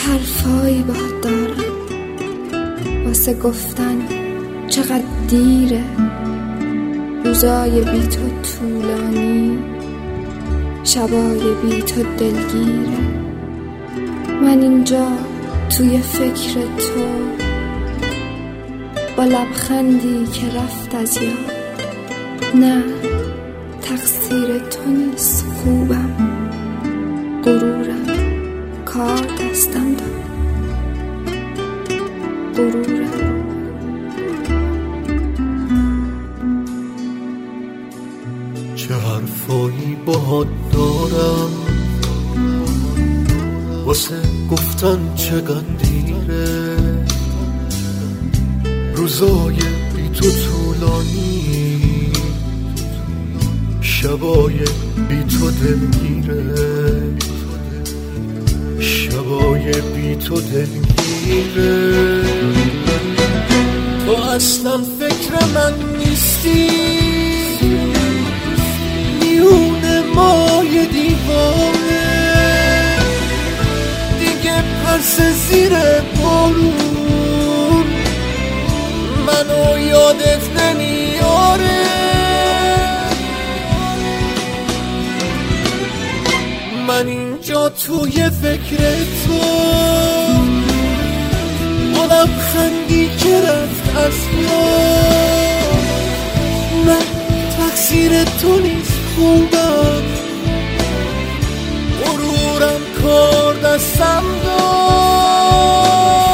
حرفایی باهات دارم واسه گفتن، چقدر دیره، روزای بی تو طولانی، شبای بی تو دلگیره. من اینجا توی فکر تو، با لبخندی که رفت از یاد. نه تقصیر تو نیست، خوبم، غرورم کار دستم داد، غرورم. چه حرفایی باهات دارم واسه گفتن، چقدر دیره، روزای بی تو طولانی، شبای بی تو دلگیره، شبای بی تو دلگیره. تو اصلا فکر من نیستی، میون مای دیوانه، دیگه پرس زیر بارون منو یادت نمیاره. من اینجا توی فکر تو، با لبخندی که رفت از یاد. نه تقصیر تو نیست، خوبم، غرورم کار دستم داد.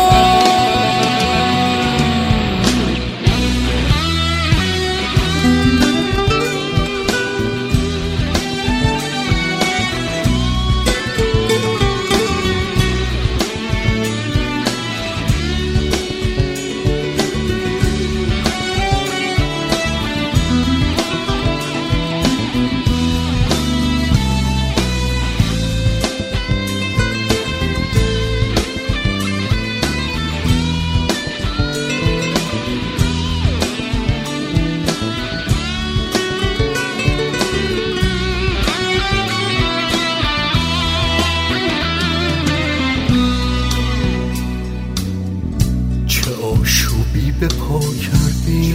آشوبی به پا کردی،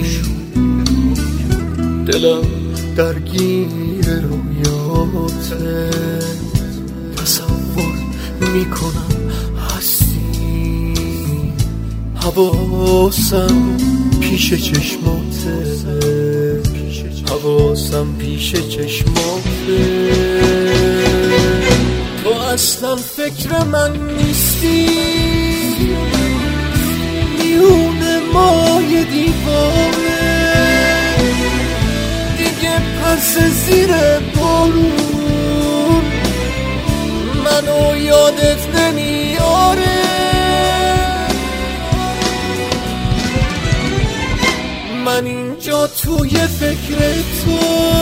دلم درگیر رویاته، تصور میکنم هستی، حواسم پیش چشماته، حواسم پیش چشماته. تو اصلا فکر من نیستی، میون مای دیوانه، دیگه پرس زیر بارون منو یادت نمیاره. من اینجا توی فکر تو،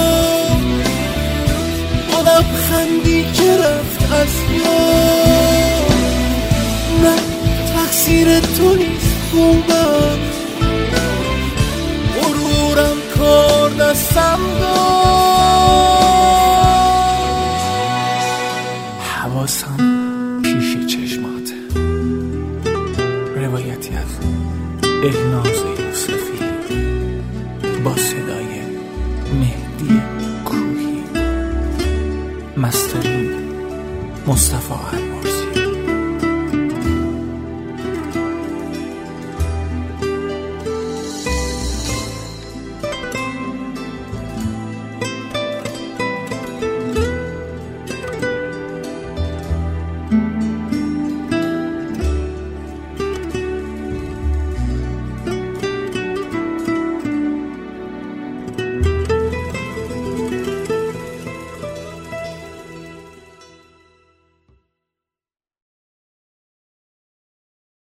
با لبخندی که رفت از یاد. نه تقصیر تو نیست، خوبم، غرورم کار دستم داد. حواسم پیش چشماته. روایتی از اهناز یوسفی با صدای مهدی کوهی، مسترینگ مصطفی المرسی.